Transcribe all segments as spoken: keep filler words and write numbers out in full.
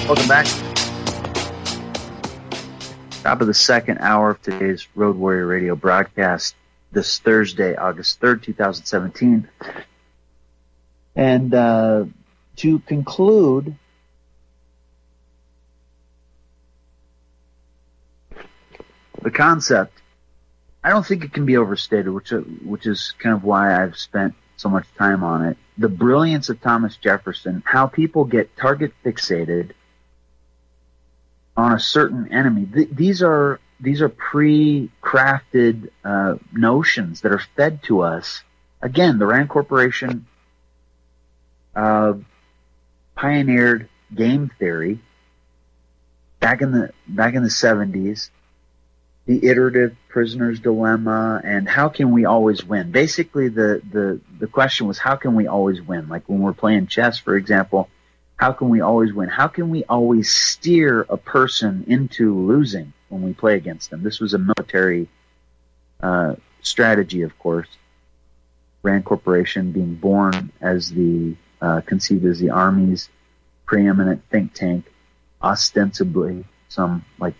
Welcome back. Top of the second hour of today's Road Warrior Radio broadcast this Thursday, August third, twenty seventeen. And uh, to conclude, the concept, I don't think it can be overstated, which which is kind of why I've spent so much time on it. The brilliance of Thomas Jefferson, how people get target fixated on a certain enemy. Th- these are these are pre-crafted uh, notions that are fed to us. Again, the Rand Corporation uh, pioneered game theory back in the back in the seventies. The iterative prisoner's dilemma, and how can we always win? Basically, the, the, the question was, how can we always win? Like when we're playing chess, for example, how can we always win? How can we always steer a person into losing when we play against them? This was a military uh, strategy, of course. Rand Corporation being born as the, uh, conceived as the Army's preeminent think tank, ostensibly some, like,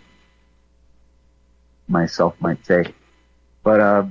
myself might say. But uh,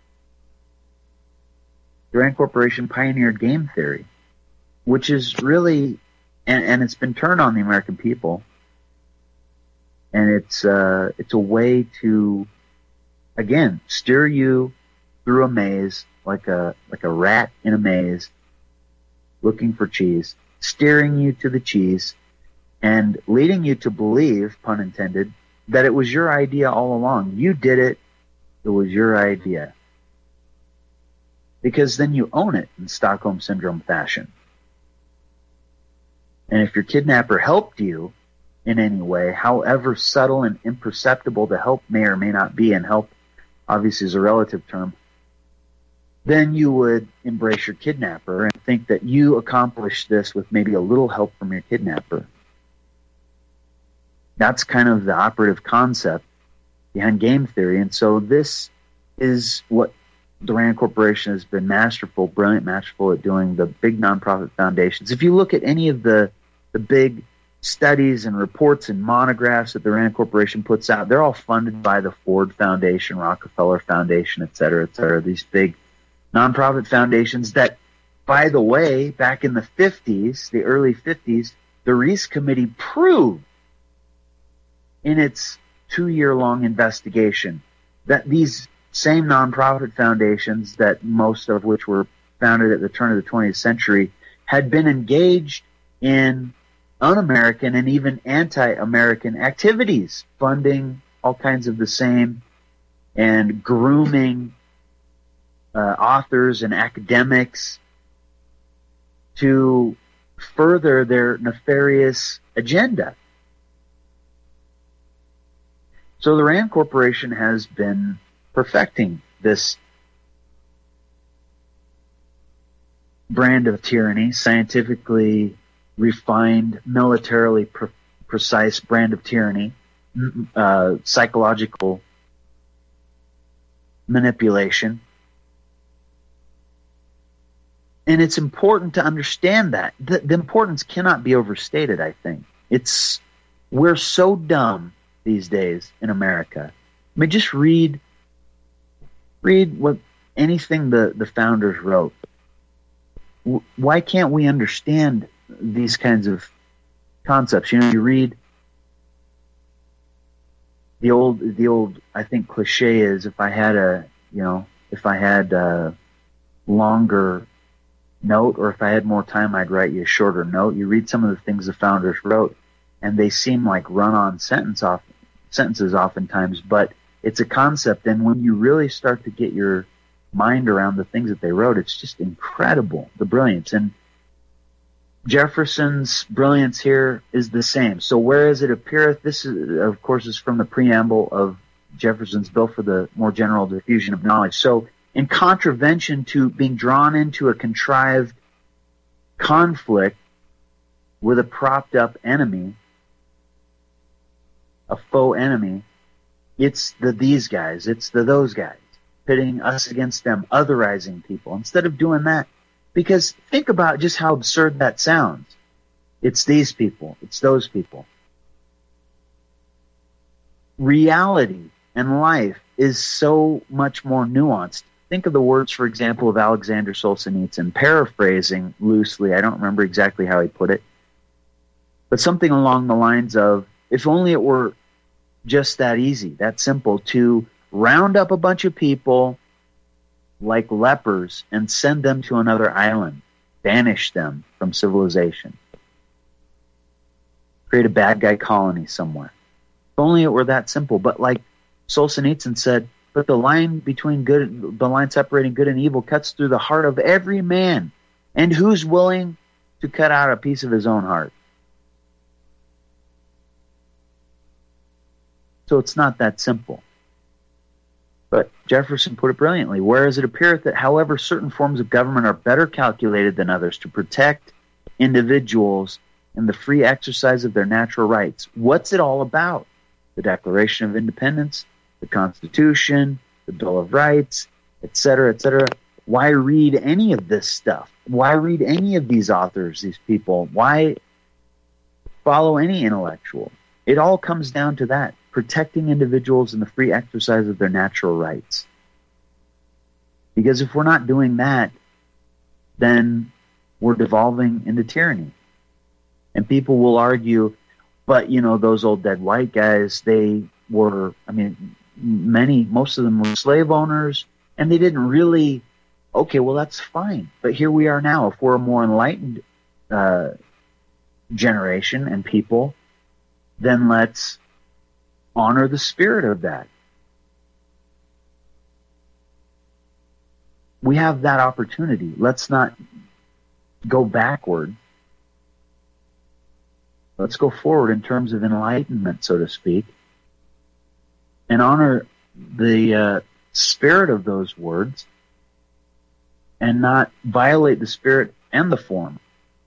the Rand Corporation pioneered game theory, which is really, and, and it's been turned on the American people, and it's uh, it's a way to, again, steer you through a maze like a like a rat in a maze, looking for cheese, steering you to the cheese, and leading you to believe, pun intended, that it was your idea all along. You did it. It was your idea. Because then you own it in Stockholm Syndrome fashion. And if your kidnapper helped you in any way, however subtle and imperceptible the help may or may not be, and help obviously is a relative term, then you would embrace your kidnapper and think that you accomplished this with maybe a little help from your kidnapper. That's kind of the operative concept behind game theory. And so this is what the Rand Corporation has been masterful, brilliant, masterful at doing, the big nonprofit foundations. If you look at any of the, the big studies and reports and monographs that the Rand Corporation puts out, they're all funded by the Ford Foundation, Rockefeller Foundation, et cetera, et cetera, these big nonprofit foundations that, by the way, back in the fifties, the early fifties, the Reese Committee proved in its two-year-long investigation that these same nonprofit foundations, that most of which were founded at the turn of the twentieth century, had been engaged in un-American and even anti-American activities, funding all kinds of the same and grooming uh, authors and academics to further their nefarious agenda. So the Rand Corporation has been perfecting this brand of tyranny, scientifically refined, militarily pre- precise brand of tyranny, uh, psychological manipulation. And it's important to understand that. The, the importance cannot be overstated, I think. It's, we're so dumb these days in America. I mean, just read read what anything the, the founders wrote. W- why can't we understand these kinds of concepts? You know, you read the old the old I think cliche is, if I had a you know if I had a longer note, or if I had more time, I'd write you a shorter note. You read some of the things the founders wrote, and they seem like run-on sentence off sentences oftentimes, but it's a concept, and when you really start to get your mind around the things that they wrote, it's just incredible, the brilliance. And Jefferson's brilliance here is the same. So whereas it appeareth, this is, of course, is from the preamble of Jefferson's Bill for the More General Diffusion of Knowledge. So in contravention to being drawn into a contrived conflict with a propped up enemy, a faux enemy, it's the these guys, it's the those guys, pitting us against them, otherizing people, instead of doing that. Because think about just how absurd that sounds. It's these people, it's those people. reality and life is so much more nuanced. Think of the words, for example, of Alexander Solzhenitsyn, paraphrasing loosely. I don't remember exactly how he put it, but something along the lines of, if only it were just that easy, that simple, to round up a bunch of people like lepers and send them to another island, banish them from civilization, create a bad guy colony somewhere. If only it were that simple. But like Solzhenitsyn said, but the line between good, the line separating good and evil cuts through the heart of every man. And who's willing to cut out a piece of his own heart? So it's not that simple. But Jefferson put it brilliantly. Whereas it appeareth that however certain forms of government are better calculated than others to protect individuals in the free exercise of their natural rights. What's it all about? The Declaration of Independence, the Constitution, the Bill of Rights, et cetera, et cetera. Why read any of this stuff? Why read any of these authors, these people? Why follow any intellectual? It all comes down to that, protecting individuals in the free exercise of their natural rights. Because if we're not doing that, then we're devolving into tyranny. And people will argue, but, you know, those old dead white guys, they were, I mean, many, most of them were slave owners, and they didn't really, okay, well, that's fine. But here we are now. If we're a more enlightened uh, generation and people, then let's honor the spirit of that. We have that opportunity. Let's not go backward. Let's go forward in terms of enlightenment, so to speak, and honor the uh, spirit of those words and not violate the spirit and the form.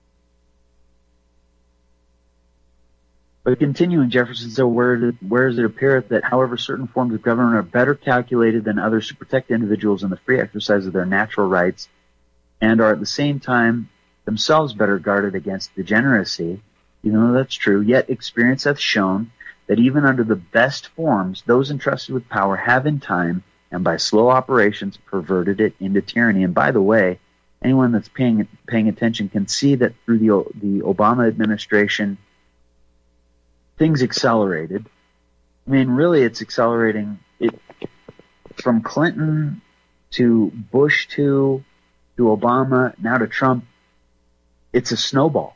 But continuing, Jefferson said, where, where does it appear that however certain forms of government are better calculated than others to protect individuals in the free exercise of their natural rights and are at the same time themselves better guarded against degeneracy, even though that's true, yet experience hath shown that even under the best forms, those entrusted with power have in time and by slow operations perverted it into tyranny. And by the way, anyone that's paying paying attention can see that through the the Obama administration, things accelerated. I mean, really, it's accelerating it from Clinton to Bush to to Obama, now to Trump. It's a snowball.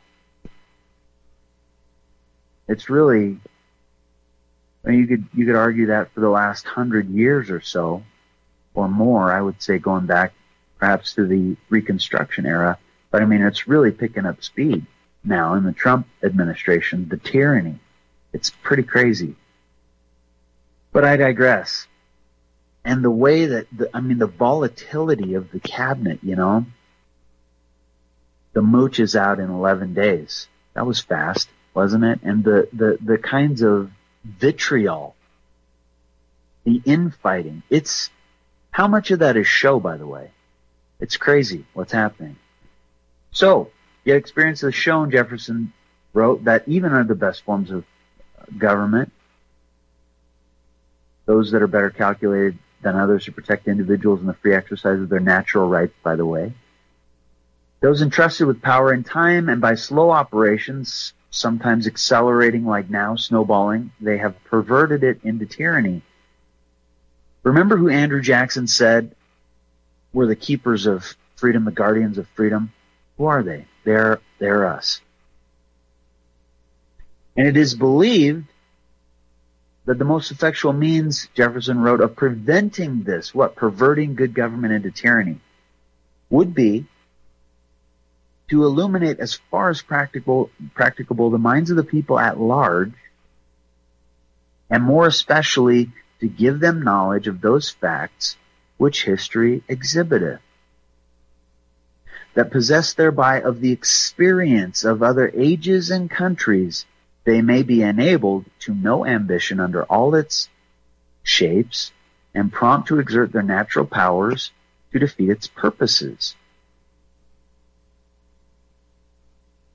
It's really, I mean, you could you could argue that for the last hundred years or so, or more. I would say going back perhaps to the Reconstruction era. But I mean, it's really picking up speed now in the Trump administration. The tyranny. It's pretty crazy. But I digress. And the way that, the, I mean, the volatility of the cabinet, you know, the mooch is out in eleven days. That was fast, wasn't it? And the, the, the kinds of vitriol, the infighting, it's, how much of that is show, by the way? It's crazy what's happening. So, yet experience has shown, Jefferson wrote, that even under the best forms of government, those that are better calculated than others to protect individuals in the free exercise of their natural rights, by the way, those entrusted with power in time and by slow operations, sometimes accelerating like now, snowballing, they have perverted it into tyranny. Remember who Andrew Jackson said were the keepers of freedom, the guardians of freedom? Who are they? They're, they're us. And it is believed that the most effectual means, Jefferson wrote, of preventing this, what, perverting good government into tyranny, would be to illuminate as far as practicable, practicable the minds of the people at large, and more especially to give them knowledge of those facts which history exhibiteth, that possessed thereby of the experience of other ages and countries, they may be enabled to know ambition under all its shapes and prompt to exert their natural powers to defeat its purposes.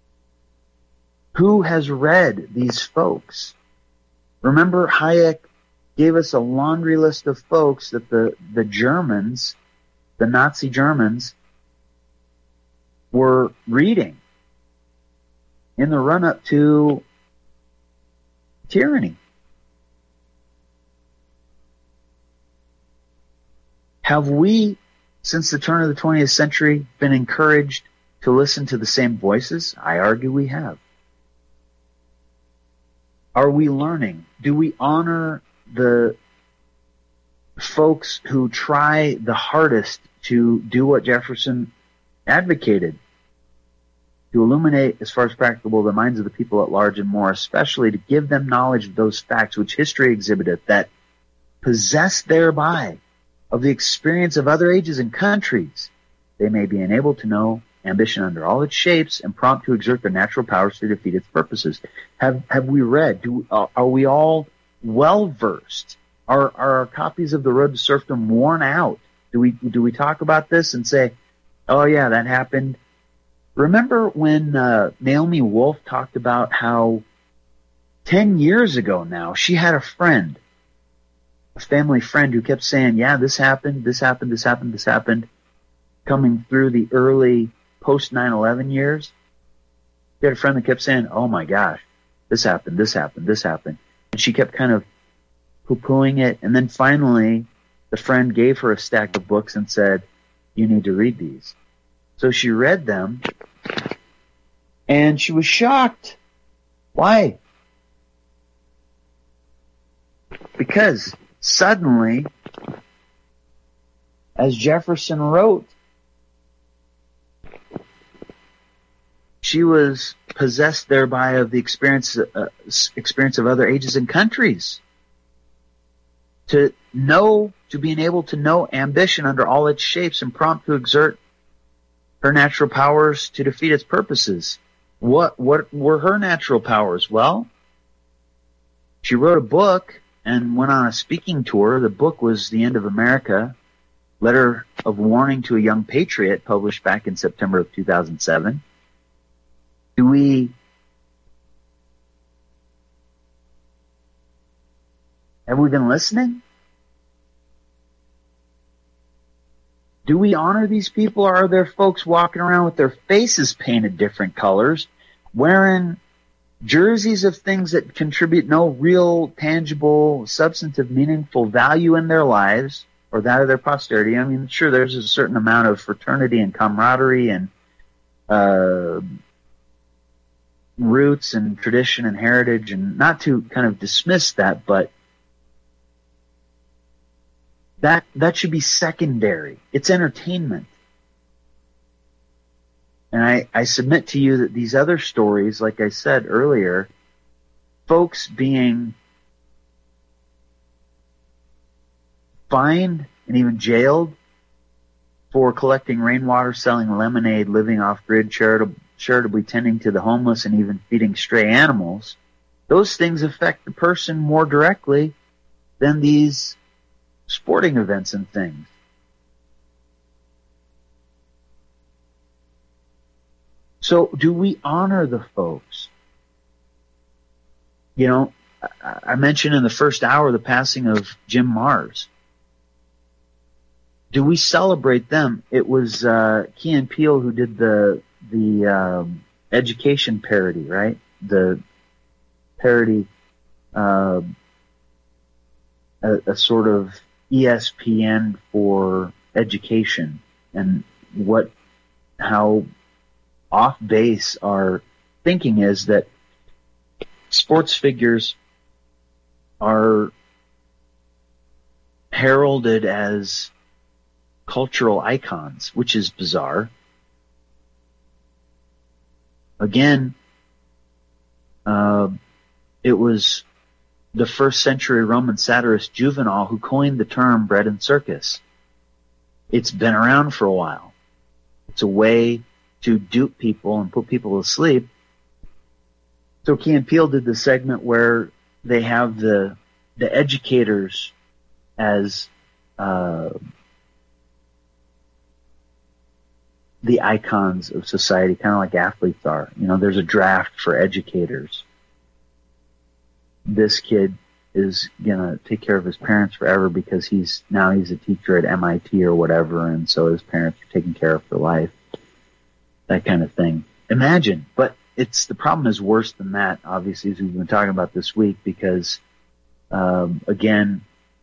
Who has read these folks? Remember Hayek gave us a laundry list of folks that the, the Germans, the Nazi Germans, were reading in the run-up to tyranny. Have we, since the turn of the twentieth century, been encouraged to listen to the same voices? I argue we have. Are we learning? Do we honor the folks who try the hardest to do what Jefferson advocated? To illuminate, as far as practicable, the minds of the people at large, and more especially to give them knowledge of those facts which history exhibiteth, that possessed thereby of the experience of other ages and countries, they may be enabled to know ambition under all its shapes, and prompt to exert their natural powers to defeat its purposes. Have have we read? Do uh, are we all well versed? Are are our copies of The Road to Serfdom worn out? Do we do we talk about this and say, "Oh yeah, that happened"? Remember when uh, Naomi Wolf talked about how ten years ago now she had a friend, a family friend, who kept saying, "Yeah, this happened, this happened, this happened, this happened," coming through the early post nine eleven years. She had a friend that kept saying, "Oh my gosh, this happened, this happened, this happened." And she kept kind of poo-pooing it. And then finally, the friend gave her a stack of books and said, "You need to read these." So she read them, and she was shocked. Why? Because suddenly, as Jefferson wrote, she was possessed thereby of the experience uh, experience of other ages and countries. To know, to being able to know ambition under all its shapes, and prompt to exert her natural powers to defeat its purposes. What what were her natural powers? Well, she wrote a book and went on a speaking tour. The book was The End of America, Letter of Warning to a Young Patriot, published back in September of two thousand seven. Do we have we been listening? Do we honor these people, or are there folks walking around with their faces painted different colors, wearing jerseys of things that contribute no real, tangible, substantive, meaningful value in their lives or that of their posterity? I mean, sure, there's a certain amount of fraternity and camaraderie and uh, roots and tradition and heritage, and not to kind of dismiss that, but That that should be secondary. It's entertainment. And I, I submit to you that these other stories, like I said earlier, folks being fined and even jailed for collecting rainwater, selling lemonade, living off-grid, charitab- charitably tending to the homeless, and even feeding stray animals, those things affect the person more directly than these sporting events and things. So do we honor the folks? You know, I mentioned in the first hour the passing of Jim Mars. Do we celebrate them? It was uh, Key and Peele who did the the um, education parody, right? The parody, uh, a, a sort of E S P N for education, and what, how off base our thinking is that sports figures are heralded as cultural icons, which is bizarre. Again, uh, it was the first century Roman satirist Juvenal who coined the term bread and circus. It's been around for a while. It's a way to dupe people and put people to sleep. So Key and Peele did the segment where they have the the educators as uh, the icons of society, kind of like athletes are. You know, there's a draft for educators. This kid is gonna take care of his parents forever because he's now he's a teacher at M I T or whatever, and so his parents are taken care of for life. That kind of thing. Imagine, but it's the problem is worse than that, obviously, as we've been talking about this week, because um, again,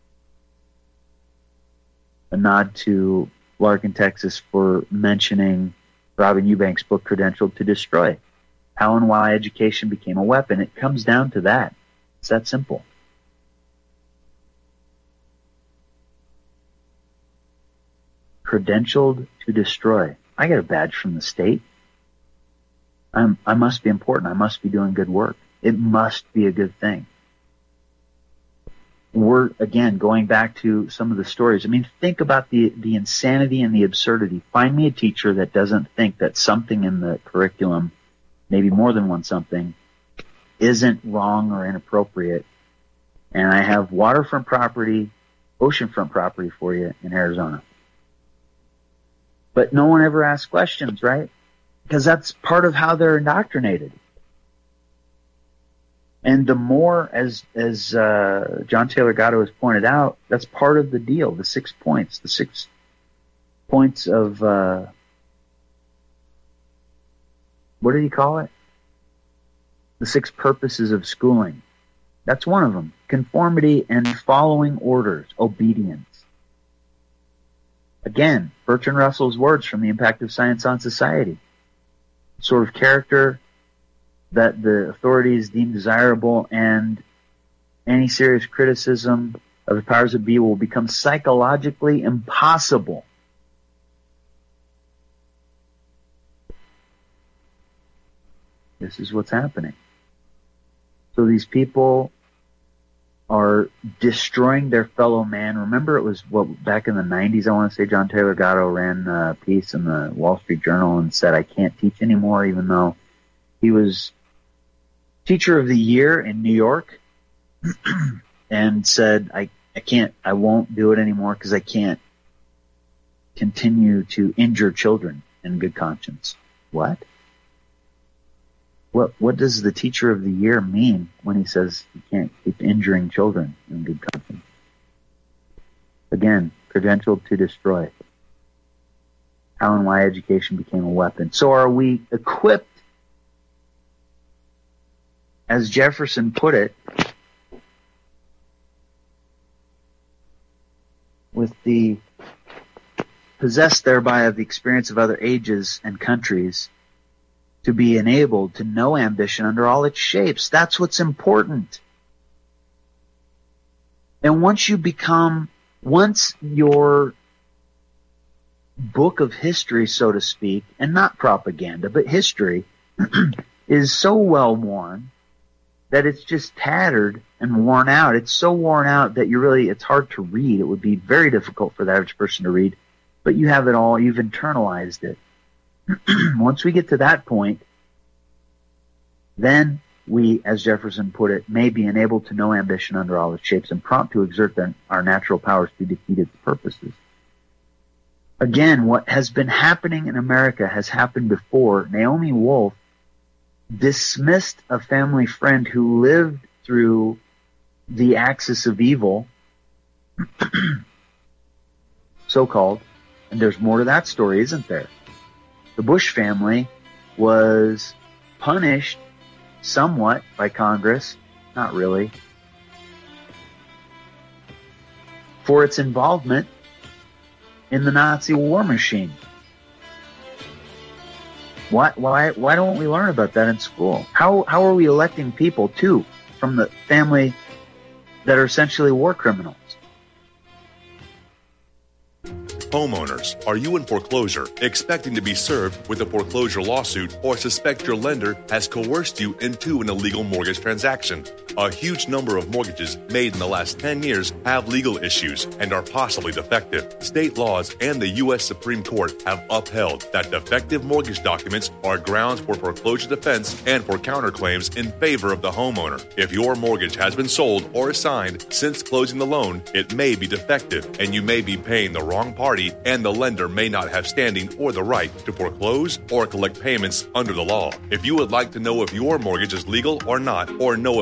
a nod to Larkin, Texas, for mentioning Robin Eubank's book, Credentialed to Destroy. How and why education became a weapon. It comes down to that. It's that simple. Credentialed to destroy. I get a badge from the state. I'm, I must be important. I must be doing good work. It must be a good thing. We're, again, going back to some of the stories. I mean, think about the, the insanity and the absurdity. Find me a teacher that doesn't think that something in the curriculum, maybe more than one something, isn't wrong or inappropriate. And I have waterfront property, oceanfront property for you in Arizona. But no one ever asks questions, right? Because that's part of how they're indoctrinated. And the more, as as uh, John Taylor Gatto has pointed out, that's part of the deal, the six points, the six points of, uh, what did he call it? The six purposes of schooling. That's one of them. Conformity and following orders, obedience. Again, Bertrand Russell's words from The Impact of Science on Society. Sort of character that the authorities deem desirable, and any serious criticism of the powers that be will become psychologically impossible. This is what's happening. So these people are destroying their fellow man. Remember, it was what back in the nineties, I want to say, John Taylor Gatto ran a piece in the Wall Street Journal and said, I can't teach anymore, even though he was Teacher of the Year in New York, and said, I, I can't, I won't do it anymore because I can't continue to injure children in good conscience. What? What what does the Teacher of the Year mean when he says you can't keep injuring children in good conscience? Again, credentialed to destroy. How and why education became a weapon. So are we equipped, as Jefferson put it, with the possessed thereby of the experience of other ages and countries, to be enabled to know ambition under all its shapes? That's what's important. And once you become, once your book of history, so to speak, and not propaganda, but history, is so well worn that it's just tattered and worn out. It's so worn out that you really, it's hard to read. It would be very difficult for the average person to read, but you have it all, you've internalized it. Once we get to that point, then we, as Jefferson put it, may be enabled to know ambition under all its shapes and prompt to exert their, our natural powers to defeat its purposes. Again, what has been happening in America has happened before. Naomi Wolf dismissed a family friend who lived through the axis of evil, so-called, and there's more to that story, isn't there? The Bush family was punished somewhat by Congress, not really, for its involvement in the Nazi war machine. Why, why, why don't we learn about that in school? How, how are we electing people, too, from the family that are essentially war criminals? Homeowners, are you in foreclosure, expecting to be served with a foreclosure lawsuit, or suspect your lender has coerced you into an illegal mortgage transaction? A huge number of mortgages made in the last ten years have legal issues and are possibly defective. State laws and the U S Supreme Court have upheld that defective mortgage documents are grounds for foreclosure defense and for counterclaims in favor of the homeowner. If your mortgage has been sold or assigned since closing the loan, it may be defective, and you may be paying the wrong party, and the lender may not have standing or the right to foreclose or collect payments under the law. If you would like to know if your mortgage is legal or not, or know if you are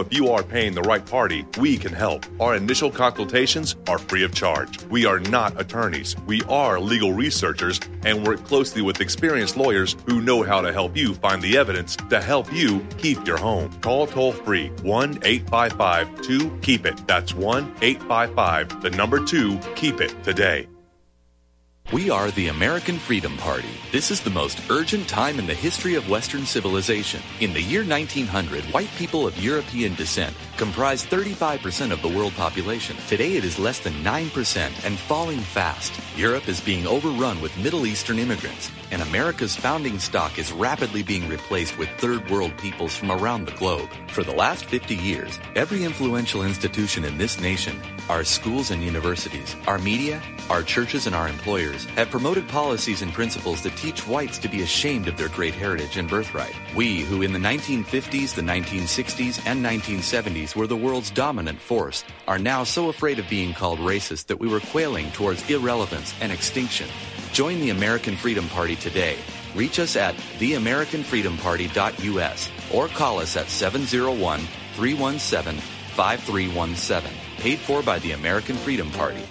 are paying the right party, we can help. Our initial consultations are free of charge. We are not attorneys. We are legal researchers and work closely with experienced lawyers who know how to help you find the evidence to help you keep your home. Call toll-free one eight five five two keep it. That's one eight five five, the number two, keep it today. We are the American Freedom Party. This is the most urgent time in the history of Western civilization. In the year nineteen hundred, white people of European descent comprised thirty-five percent of the world population. Today it is less than nine percent and falling fast. Europe is being overrun with Middle Eastern immigrants, and America's founding stock is rapidly being replaced with third world peoples from around the globe. For the last fifty years, every influential institution in this nation, our schools and universities, our media, our churches and our employers have promoted policies and principles that teach whites to be ashamed of their great heritage and birthright. We, who in the nineteen fifties, the nineteen sixties, and nineteen seventies were the world's dominant force, are now so afraid of being called racist that we were quailing towards irrelevance and extinction. Join the American Freedom Party today. Reach us at the american freedom party dot u s or call us at seven oh one, three one seven, five three one seven. Paid for by the American Freedom Party.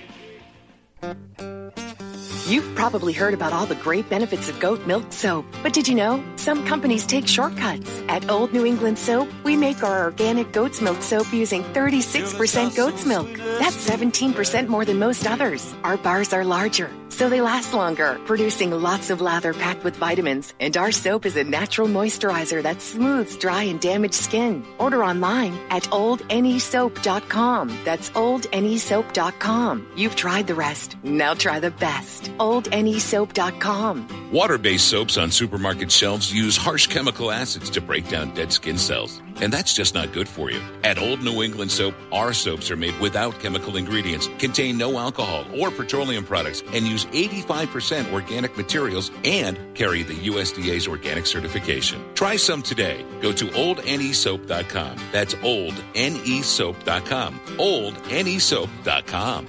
You've probably heard about all the great benefits of goat milk soap. But did you know? Some companies take shortcuts. At Old New England Soap, we make our organic goat's milk soap using thirty-six percent goat's milk. That's seventeen percent more than most others. Our bars are larger, so they last longer, producing lots of lather packed with vitamins. And our soap is a natural moisturizer that smooths dry and damaged skin. Order online at old n e soap dot com. That's old n e soap dot com. You've tried the rest. Now try the best. old n e soap dot com. Water-based soaps on supermarket shelves use harsh chemical acids to break down dead skin cells. And that's just not good for you. At Old New England Soap, our soaps are made without chemical ingredients, contain no alcohol or petroleum products, and use eighty-five percent organic materials and carry the U S D A's organic certification. Try some today. Go to old n e soap dot com. That's old n e soap dot com. old n e soap dot com.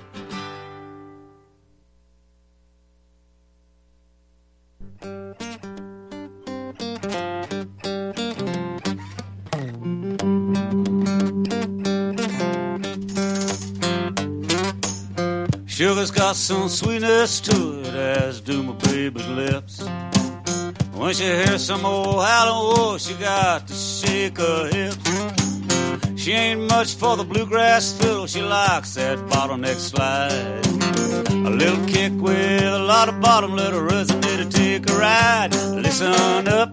Sugar's got some sweetness to it, as do my baby's lips. When she hears some old Howlin' Wolf, she got to shake her hips. She ain't much for the bluegrass fiddle, she likes that bottleneck slide. A little kick with a lot of bottom, let her resonate to take a ride. Listen up,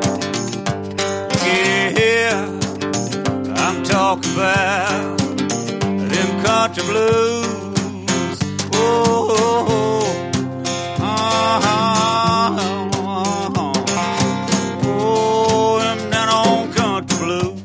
look here, I'm talking about them country blues. Oh, oh, oh, uh-huh, uh-huh. Oh, them down on country blue.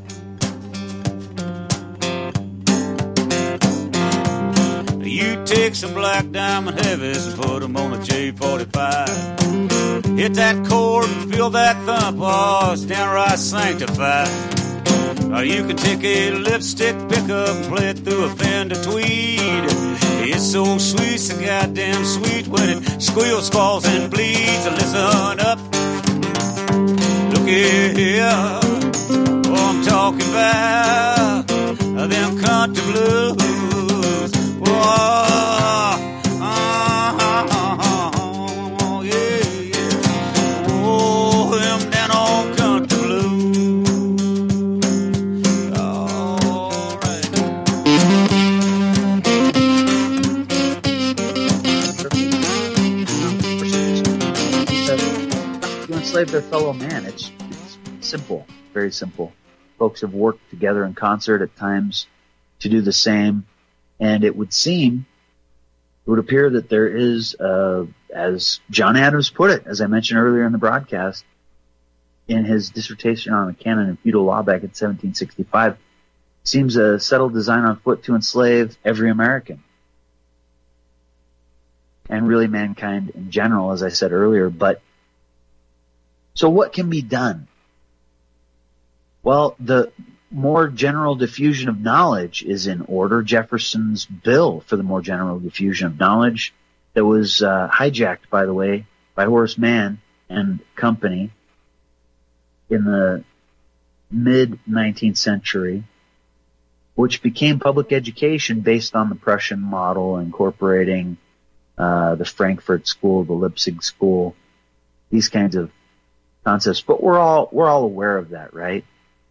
You take some black diamond heavies and put them on a J forty-five. Hit that chord and feel that thump, oh, it's downright sanctified. Or you can take a lipstick pickup and play it through a Fender Tweed. It's so sweet, so goddamn sweet when it squeals, squalls, and bleeds. Listen up, look here, oh, I'm talking about them country blues. Whoa, uh-huh, yeah, yeah. Oh, them down on country blues. Enslave their fellow man. It's, it's simple, very simple. Folks have worked together in concert at times to do the same, and it would seem, it would appear that there is, uh, as John Adams put it, as I mentioned earlier in the broadcast, in his dissertation on the canon of feudal law back in seventeen sixty-five, seems a settled design on foot to enslave every American. And really mankind in general, as I said earlier. But so what can be done? Well, the more general diffusion of knowledge is in order. Jefferson's bill for the more general diffusion of knowledge that was uh, hijacked, by the way, by Horace Mann and company in the mid-nineteenth century which became public education based on the Prussian model, incorporating uh, the Frankfurt School, the Leipzig School, these kinds of concepts. But we're all we're all aware of that, right?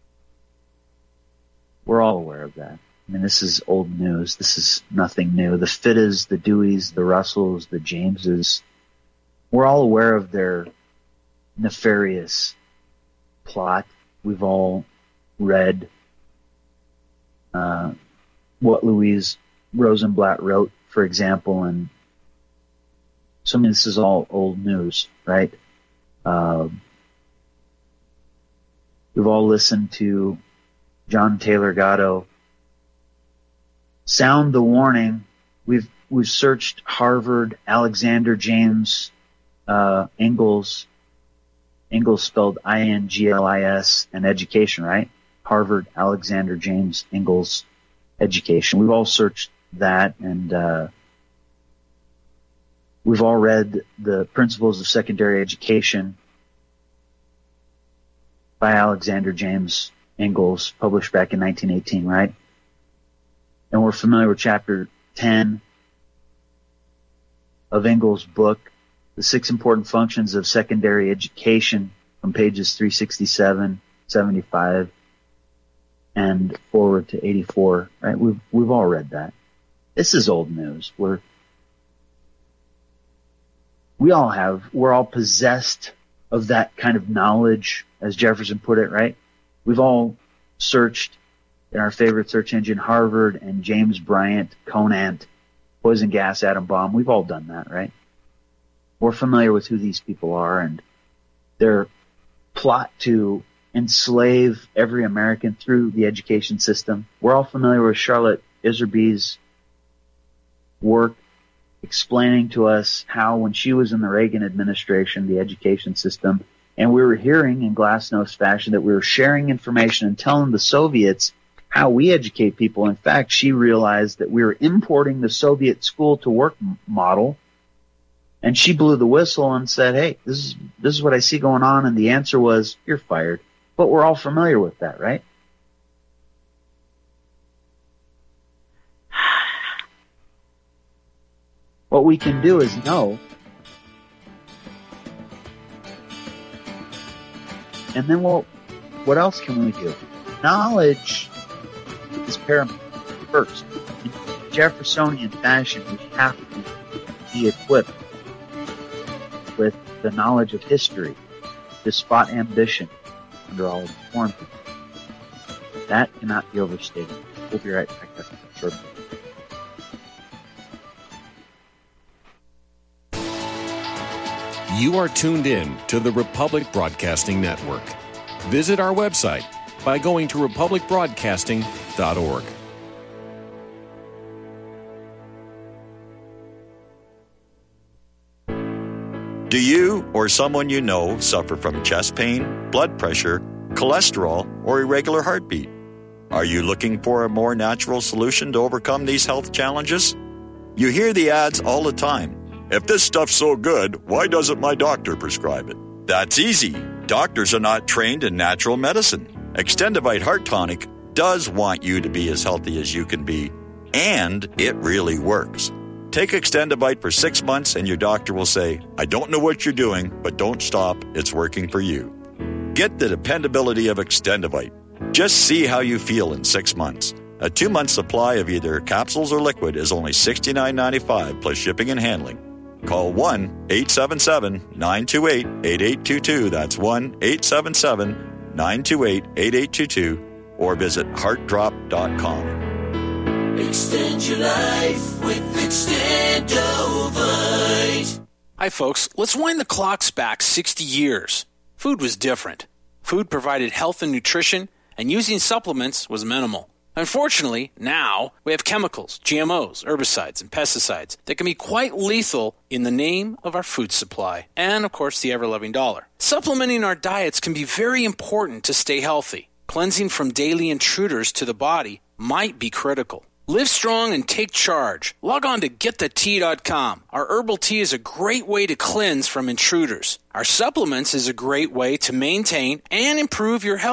We're all aware of that. I mean, this is old news. This is nothing new. The Fittas, the Deweys, the Russells, the Jameses, we're all aware of their nefarious plot. We've all read uh, what Louise Rosenblatt wrote, for example, and so I mean, this is all old news, right? Uh, we've all listened to John Taylor Gatto sound the warning. We've we've searched Harvard, Alexander James uh, Ingalls, Ingalls spelled I N G L I S, and education, right? Harvard, Alexander James Ingalls education. We've all searched that, and uh, we've all read the Principles of Secondary Education by Alexander James Ingalls, published back in nineteen eighteen, right? And we're familiar with chapter ten of Ingalls' book, The Six Important Functions of Secondary Education, from pages three sixty-seven, seventy-five, and forward to eighty-four, right? We've, we've all read that. This is old news. We're, we all have, we're all possessed of that kind of knowledge, as Jefferson put it, right? We've all searched in our favorite search engine, Harvard and James Bryant, Conant, poison gas, atom bomb. We've all done that, right? We're familiar with who these people are and their plot to enslave every American through the education system. We're all familiar with Charlotte Iserbyt's work explaining to us how, when she was in the Reagan administration, the education system, and we were hearing in Glasnost fashion that we were sharing information and telling the Soviets how we educate people. In fact, she realized that we were importing the Soviet school to work model, and she blew the whistle and said, hey, this is this is what I see going on, and the answer was, you're fired. But we're all familiar with that, right? What we can do is know, and then we'll, what else can we do? Knowledge is paramount. First, in Jeffersonian fashion, we have to be equipped with the knowledge of history to spot ambition under all of the forms. That cannot be overstated. We'll be right back after a short break. You are tuned in to the Republic Broadcasting Network. Visit our website by going to republic broadcasting dot org. Do you or someone you know suffer from chest pain, blood pressure, cholesterol, or irregular heartbeat? Are you looking for a more natural solution to overcome these health challenges? You hear the ads all the time. If this stuff's so good, why doesn't my doctor prescribe it? That's easy. Doctors are not trained in natural medicine. Extendivite Heart Tonic does want you to be as healthy as you can be, and it really works. Take Extendivite for six months and your doctor will say, I don't know what you're doing, but don't stop. It's working for you. Get the dependability of Extendivite. Just see how you feel in six months. A two-month supply of either capsules or liquid is only sixty-nine ninety-five plus shipping and handling. Call one eight seven seven, nine two eight, eight eight two two. That's one eight seven seven, nine two eight, eight eight two two. Or visit heart drop dot com. Extend your life with Extendovite. Hi, folks. Let's wind the clocks back sixty years. Food was different. Food provided health and nutrition, and using supplements was minimal. Unfortunately, now we have chemicals, G M Os, herbicides, and pesticides that can be quite lethal in the name of our food supply and, of course, the ever-loving dollar. Supplementing our diets can be very important to stay healthy. Cleansing from daily intruders to the body might be critical. Live strong and take charge. Log on to get the tea dot com. Our herbal tea is a great way to cleanse from intruders. Our supplements is a great way to maintain and improve your health.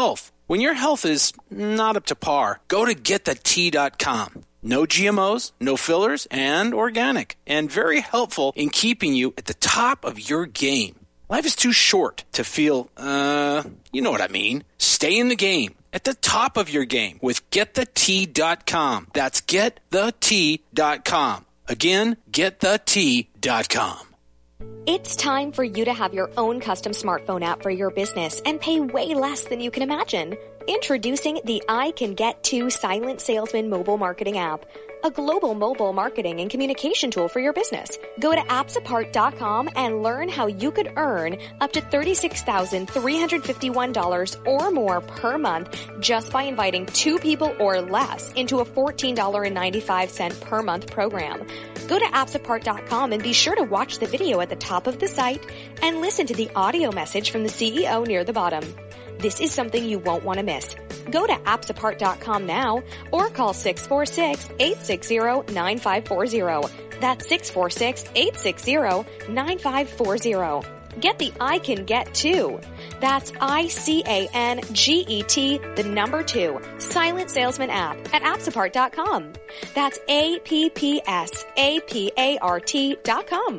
When your health is not up to par, go to get the tea dot com. No G M Os, no fillers, and organic, and very helpful in keeping you at the top of your game. Life is too short to feel, uh, you know what I mean. Stay in the game, at the top of your game with get the tea dot com. That's get the tea dot com. Again, get the tea dot com. It's time for you to have your own custom smartphone app for your business and pay way less than you can imagine. Introducing the I Can Get To Silent Salesman mobile marketing app, a global mobile marketing and communication tool for your business. Go to apps apart dot com and learn how you could earn up to thirty-six thousand three hundred fifty-one dollars or more per month just by inviting two people or less into a fourteen dollars and ninety-five cents per month program. Go to apps apart dot com and be sure to watch the video at the top of the site and listen to the audio message from the C E O near the bottom. This is something you won't want to miss. Go to apps apart dot com now or call six four six, eight six zero, nine five four zero. That's six four six, eight six zero, nine five four zero. Get the I Can Get To. That's I C A N G E T, the number two, Silent Salesman app at apps apart dot com. That's A P P S A P A R T dot com.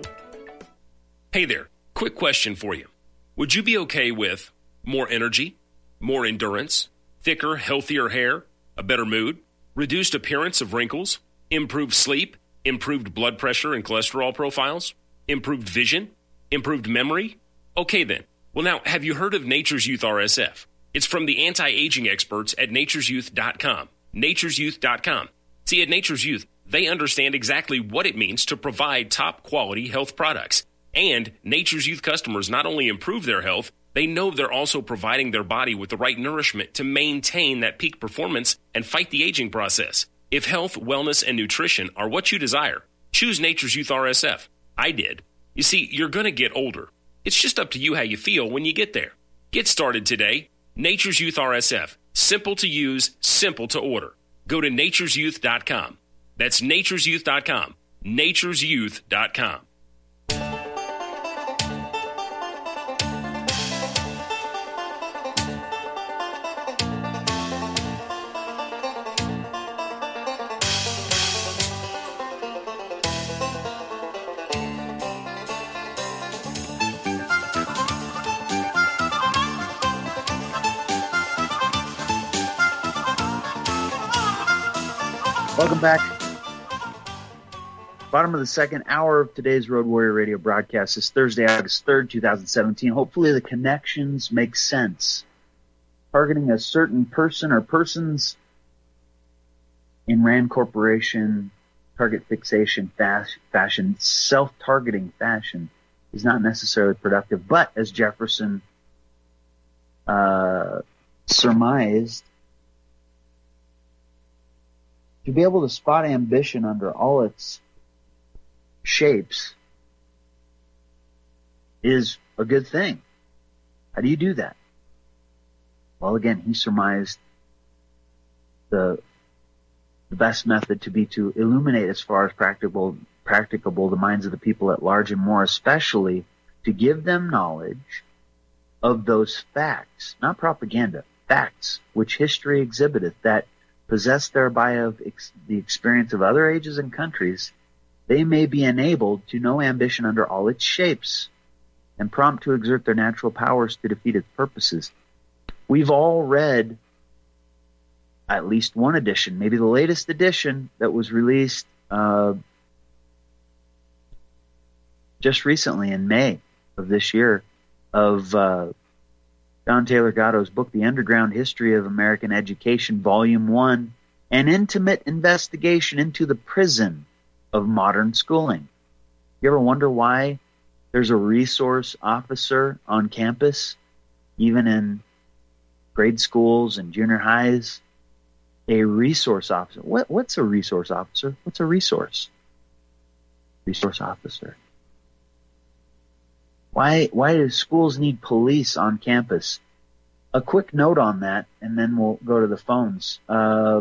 Hey there, quick question for you. Would you be okay with more energy, more endurance, thicker, healthier hair, a better mood, reduced appearance of wrinkles, improved sleep, improved blood pressure and cholesterol profiles, improved vision, improved memory? Okay then. Well now, have you heard of Nature's Youth R S F? It's from the anti-aging experts at natures youth dot com. natures youth dot com. See, at Nature's Youth, they understand exactly what it means to provide top quality health products. And Nature's Youth customers not only improve their health, they know they're also providing their body with the right nourishment to maintain that peak performance and fight the aging process. If health, wellness, and nutrition are what you desire, choose Nature's Youth R S F. I did. You see, you're going to get older. It's just up to you how you feel when you get there. Get started today. Nature's Youth R S F. Simple to use, simple to order. Go to natures youth dot com. That's natures youth dot com. natures youth dot com. Welcome back. Bottom of the second hour of today's Road Warrior Radio broadcast is Thursday, August third, twenty seventeen. Hopefully the connections make sense. Targeting a certain person or persons in Rand Corporation, target fixation fashion, self-targeting fashion is not necessarily productive. But as Jefferson uh, surmised, to be able to spot ambition under all its shapes is a good thing. How do you do that? Well, again, he surmised the the best method to be to illuminate as far as practicable practicable the minds of the people at large, and more especially to give them knowledge of those facts, not propaganda, facts which history exhibiteth, that possessed thereby of ex- the experience of other ages and countries, they may be enabled to know ambition under all its shapes, and prompt to exert their natural powers to defeat its purposes. We've all read at least one edition, maybe the latest edition that was released uh, just recently in May of this year, of uh, John Taylor Gatto's book, The Underground History of American Education, Volume one, an intimate investigation into the prison of modern schooling. You ever wonder why there's a resource officer on campus, even in grade schools and junior highs? A resource officer. What, what's a resource officer? What's a resource? Resource officer. Why, why do schools need police on campus? A quick note on that, and then we'll go to the phones. Uh,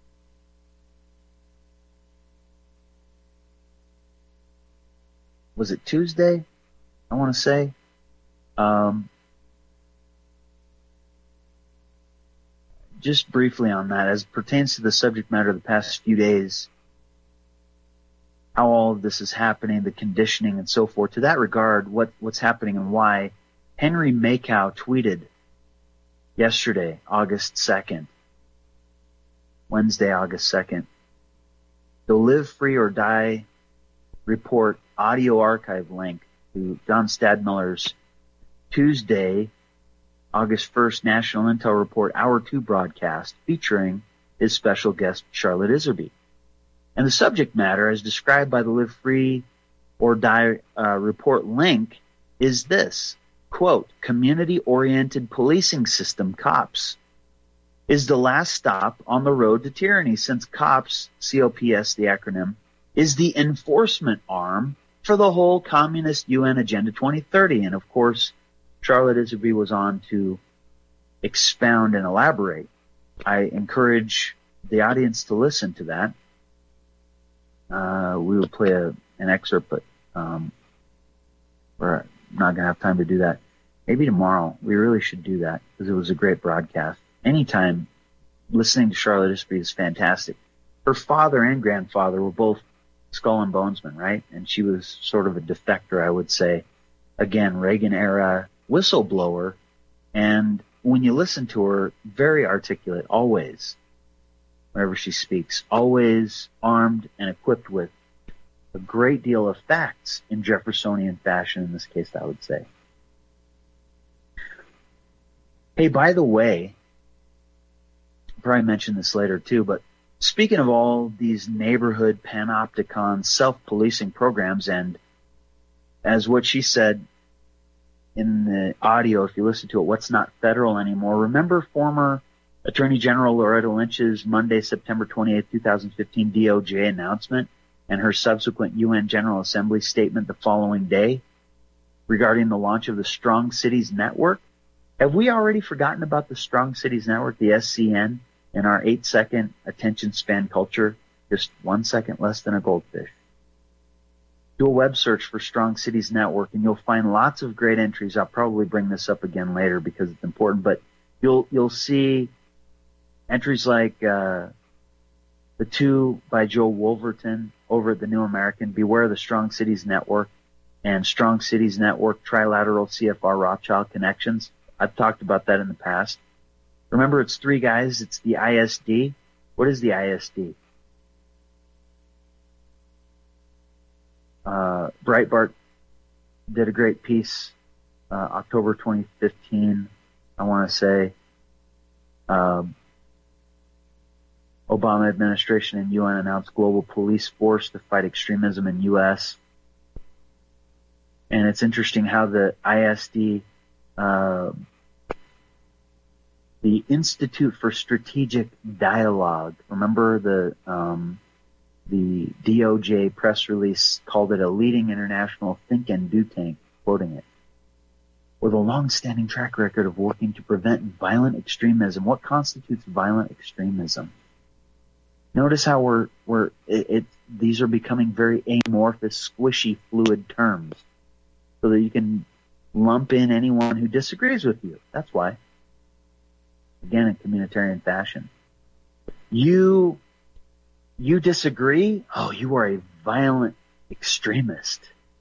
was it Tuesday? I want to say. Um, just briefly on that, as it pertains to the subject matter of the past few days, how all of this is happening, the conditioning and so forth. To that regard, what, what's happening and why, Henry Makow tweeted yesterday, August second, Wednesday, August second, the Live Free or Die report audio archive link to John Stadmiller's Tuesday, August first National Intel Report Hour two broadcast featuring his special guest, Charlotte Iserby. And the subject matter, as described by the Live Free or Die uh, report link, is this, quote, community-oriented policing system, COPS, is the last stop on the road to tyranny, since COPS, C O P S, the acronym, is the enforcement arm for the whole communist U N Agenda twenty thirty. And of course, Charlotte Iserby was on to expound and elaborate. I encourage the audience to listen to that. Uh, we will play a, an excerpt, but um, we're not going to have time to do that. Maybe tomorrow. We really should do that because it was a great broadcast. Anytime listening to Charlotte Iserby is fantastic. Her father and grandfather were both Skull and Bonesmen, right? And she was sort of a defector, I would say. Again, Reagan-era whistleblower. And when you listen to her, very articulate, always, whenever she speaks, always armed and equipped with a great deal of facts in Jeffersonian fashion, in this case, I would say. Hey, by the way, I'll probably mention this later too, but speaking of all these neighborhood panopticon self-policing programs, and as what she said in the audio, if you listen to it, what's not federal anymore, remember former Attorney General Loretta Lynch's Monday, September twenty-eighth, twenty fifteen D O J announcement and her subsequent U N General Assembly statement the following day regarding the launch of the Strong Cities Network? Have we already forgotten about the Strong Cities Network, the S C N, in our eight-second attention span culture? Just one second less than a goldfish. Do a web search for Strong Cities Network, and you'll find lots of great entries. I'll probably bring this up again later because it's important, but you'll you'll see entries like uh, the two by Joe Wolverton over at the New American, Beware the Strong Cities Network, and Strong Cities Network Trilateral C F R Rothschild Connections. I've talked about that in the past. Remember, it's three guys. It's the I S D. What is the I S D? Uh, Breitbart did a great piece, uh, October twenty fifteen, I want to say. Um, Obama administration and U N announced global police force to fight extremism in U S. And it's interesting how the I S D, uh, the Institute for Strategic Dialogue, remember the um, the D O J press release called it a leading international think and do tank, quoting it, with a long-standing track record of working to prevent violent extremism. What constitutes violent extremism? Notice how we're we're it, it these are becoming very amorphous, squishy, fluid terms, so that you can lump in anyone who disagrees with you. That's why. Again, in communitarian fashion. You, you disagree? Oh, you are a violent extremist.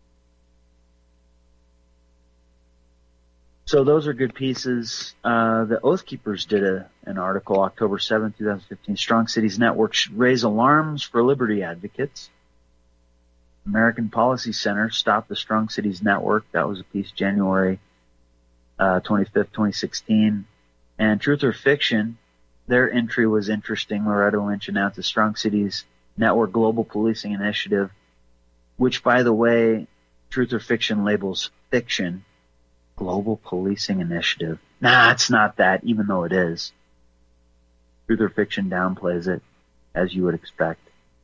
So those are good pieces. Uh, the Oath Keepers did a, an article October seventh, twenty fifteen. Strong Cities Network should raise alarms for liberty advocates. American Policy Center stopped the Strong Cities Network. That was a piece January uh, twenty-fifth, twenty sixteen. And Truth or Fiction, their entry was interesting. Loretta Lynch announced the Strong Cities Network Global Policing Initiative, which, by the way, Truth or Fiction labels fiction. Global Policing Initiative. Nah, it's not that, even though it is. Truth or Fiction downplays it, as you would expect.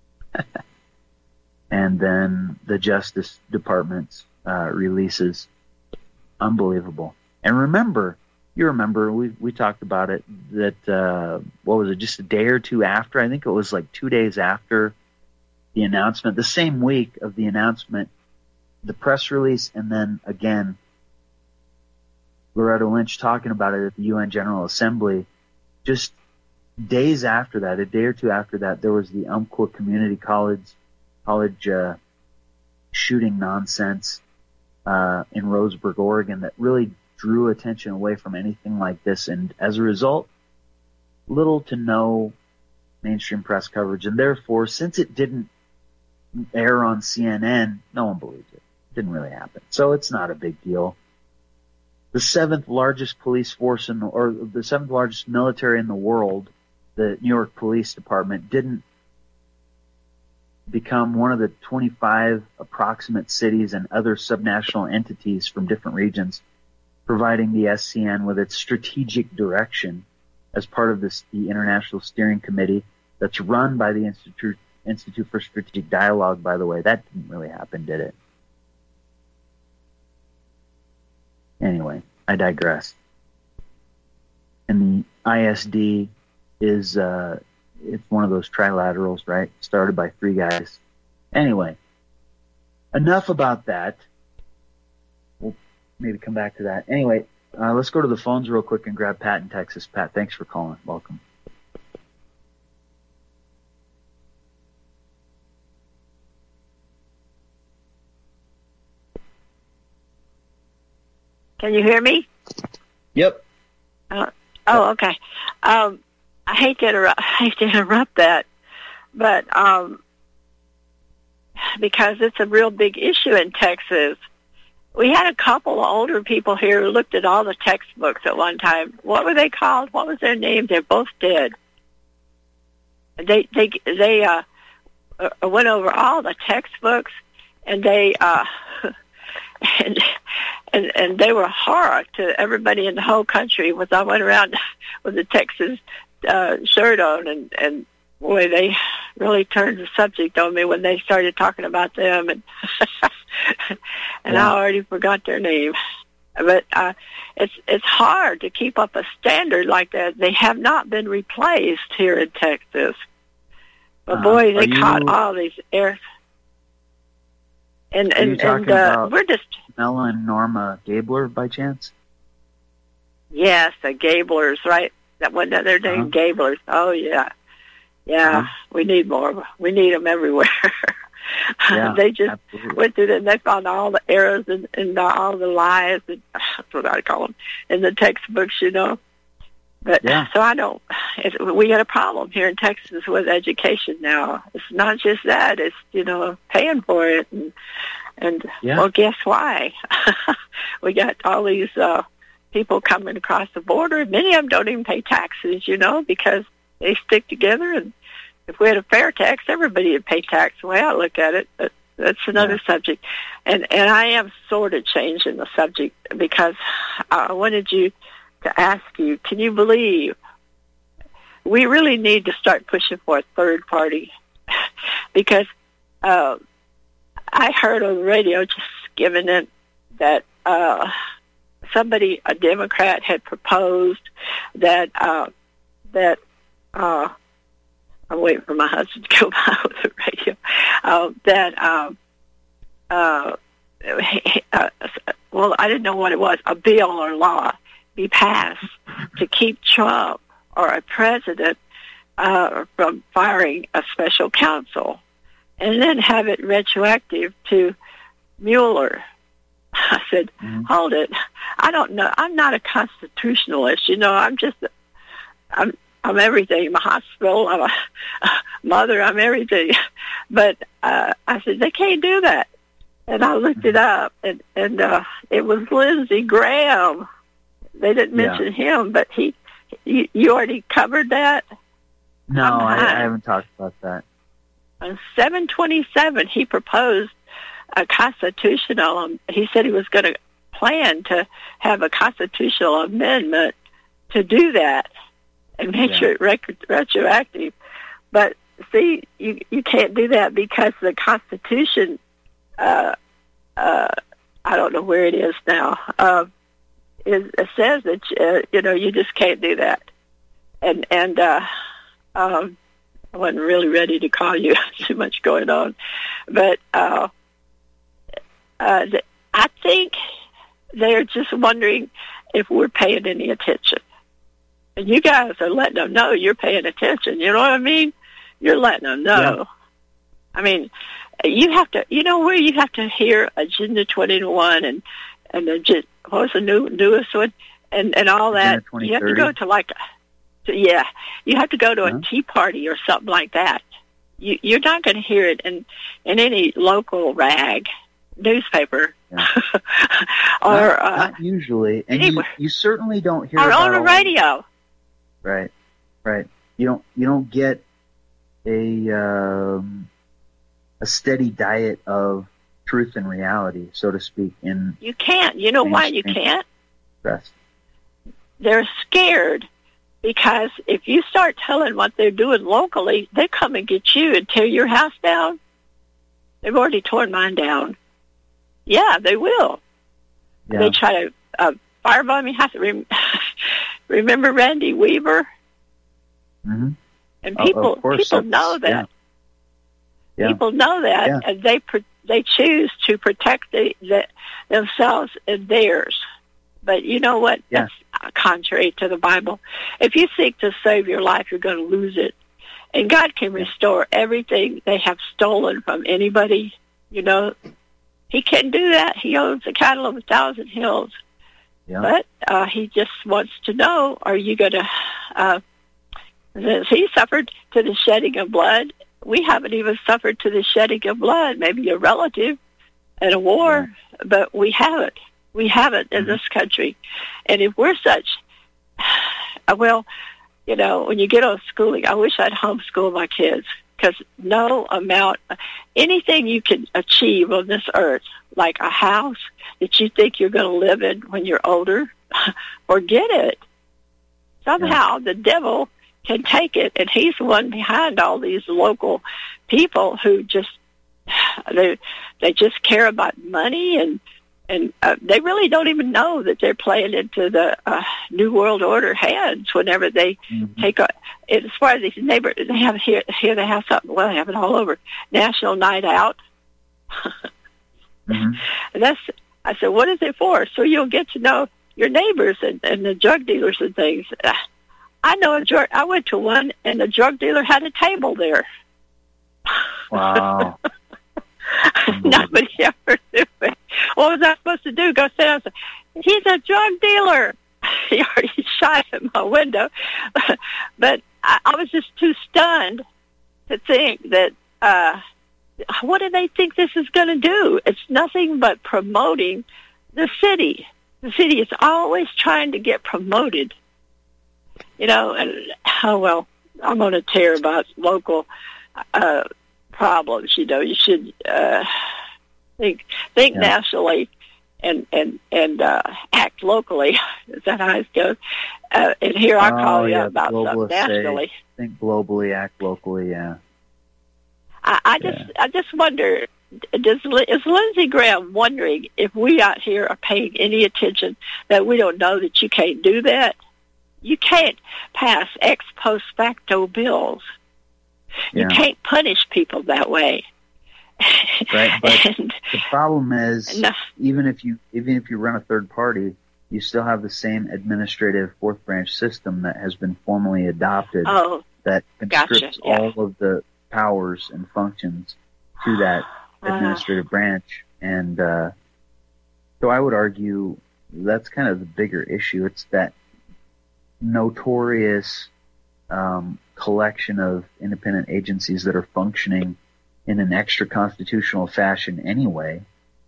And then the Justice Department's uh, releases. Unbelievable. And remember, you remember, we we talked about it, that, uh, what was it, just a day or two after? I think it was like two days after the announcement, the same week of the announcement, the press release, and then again, Loretta Lynch talking about it at the U N General Assembly. Just days after that, a day or two after that, there was the Umpqua Community College college uh, shooting nonsense uh, in Roseburg, Oregon, that really drew attention away from anything like this. And as a result, little to no mainstream press coverage. And therefore, since it didn't air on C N N, no one believed it. It didn't really happen. So it's not a big deal. The seventh largest police force in the, or the seventh largest military in the world, the New York Police Department, didn't become one of the twenty-five approximate cities and other subnational entities from different regions providing the S C N with its strategic direction as part of this, the International Steering Committee that's run by the Institute, Institute for Strategic Dialogue, by the way. That didn't really happen, did it? Anyway, I digress. And the I S D is, uh, it's one of those trilaterals, right? Started by three guys. Anyway, enough about that. We'll maybe come back to that. Anyway, uh, let's go to the phones real quick and grab Pat in Texas. Pat, thanks for calling. Welcome. Can you hear me? Yep. Uh, oh, okay. Um, I hate to interrupt. I hate to interrupt that, but um, because it's a real big issue in Texas. We had a couple of older people here who looked at all the textbooks at one time. What were they called? What was their name? They're both dead. They they they uh, went over all the textbooks, and they uh, and. And, and they were a horror to everybody in the whole country. Was I went around with the Texas uh, shirt on, and, and boy, they really turned the subject on me when they started talking about them, and and yeah. I already forgot their name. But uh, it's it's hard to keep up a standard like that. They have not been replaced here in Texas. But uh, boy, they caught you... all these airs. And and, and uh, we're just Mel and Norma Gabler by chance? Yes, the Gablers, right? That one that they're named uh-huh. Gablers. Oh yeah, yeah. Uh-huh. We need more. We need them everywhere. Yeah, they just absolutely. went through and they found all the errors and, and all the lies. And, that's what I call them in the textbooks, you know. But yeah. so I don't. It's, we got a problem here in Texas with education now. It's not just that; it's you know paying for it, and and yeah. well, guess why? We got all these uh, people coming across the border. Many of them don't even pay taxes, you know, because they stick together. And if we had a fair tax, everybody would pay tax. The way I look at it, but that's another yeah. subject. And and I am sort of changing the subject because I wanted you. To ask you, can you believe we really need to start pushing for a third party? Because uh, I heard on the radio just giving it that uh, somebody, a Democrat, had proposed that uh, that uh, I'm waiting for my husband to go by with the radio. Uh, that um, uh, uh, well, I didn't know what it was, a bill or law. Be passed to keep Trump or a president uh, from firing a special counsel, and then have it retroactive to Mueller. I said, mm-hmm. hold it. I don't know. I'm not a constitutionalist. You know, I'm just, I'm, I'm everything. I'm a hospital. I'm a, a mother. I'm everything. But uh, I said, they can't do that. And I looked it up, and, and uh, it was Lindsey Graham. They didn't mention yeah. him, but he, you, you already covered that? No, I, I haven't talked about that. On seven twenty-seven, he proposed a constitutional, um, he said he was going to plan to have a constitutional amendment to do that and make yeah. sure it rec- retroactive. But see, you, you can't do that because the Constitution, uh, uh, I don't know where it is now, uh, It, it says that uh, you know you just can't do that, and and uh, um, I wasn't really ready to call you. Too much going on, but uh, uh, I think they're just wondering if we're paying any attention. And you guys are letting them know you're paying attention. You know what I mean? You're letting them know. Yeah. I mean, you have to, you know where you have to hear Agenda twenty-one and, and the, what was the new, newest one? And, and all that. You have to go to like, to, yeah, you have to go to uh-huh. a tea party or something like that. You, you're not going to hear it in, in any local rag newspaper. Yeah. or not, uh, not usually. And you, you certainly don't hear or about on the radio. Right, right. You don't, you don't get a, um, a steady diet of truth and reality, so to speak. In you can't. You know why you can't? Press. They're scared because if you start telling what they're doing locally, they come and get you and tear your house down. They've already torn mine down. Yeah, they will. Yeah. They try to uh, firebomb your house. Rem- Remember Randy Weaver? Mm-hmm. And people, oh, people know that. Yeah. Yeah. People know that, yeah. and they they choose to protect the, the, themselves and theirs. But you know what? Yeah. That's contrary to the Bible. If you seek to save your life, you're going to lose it. And God can restore everything they have stolen from anybody. You know, He can do that. He owns the cattle of a thousand hills. Yeah. But uh, He just wants to know, are you going to... Uh, He suffered to the shedding of blood. We haven't even suffered to the shedding of blood, maybe a relative at a war, yeah. but we haven't. We haven't in this country. And if we're such, well, you know, when you get on schooling, I wish I'd homeschool my kids, because no amount, anything you can achieve on this earth, like a house that you think you're going to live in when you're older, forget it. Somehow yeah. the devil can take it, and he's the one behind all these local people who just they they just care about money, and and uh, they really don't even know that they're playing into the uh, New World Order hands whenever they mm-hmm. take a. As far as these neighbors, they have here here they have something. Well, they have it all over. National Night Out, mm-hmm. and that's. I said, what is it for? So you'll get to know your neighbors and, and the drug dealers and things. I know a drug. I went to one, and the drug dealer had a table there. Wow! Nobody ever knew it. What was I supposed to do? Go sit down? And say, he's a drug dealer. He already shot at my window, but I, I was just too stunned to think that. Uh, what do they think this is going to do? It's nothing but promoting the city. The city is always trying to get promoted. You know, and, oh, well, I'm going to tear about local uh, problems. You know, you should uh, think think yeah. nationally and and and uh, act locally. Is that how it goes? Uh, and here I call oh, you yeah, about something nationally. Say, think globally, act locally. Yeah. I, I just yeah. I just wonder. Does is Lindsey Graham wondering if we out here are paying any attention that we don't know that you can't do that? You can't pass ex post facto bills. Yeah. You can't punish people that way. Right, but and, the problem is, no. even if you even if you run a third party, you still have the same administrative fourth branch system that has been formally adopted. Oh, that conscripts gotcha, yeah. all of the powers and functions to that administrative uh, branch, and uh, so I would argue that's kind of the bigger issue. It's that notorious um, collection of independent agencies that are functioning in an extra-constitutional fashion anyway,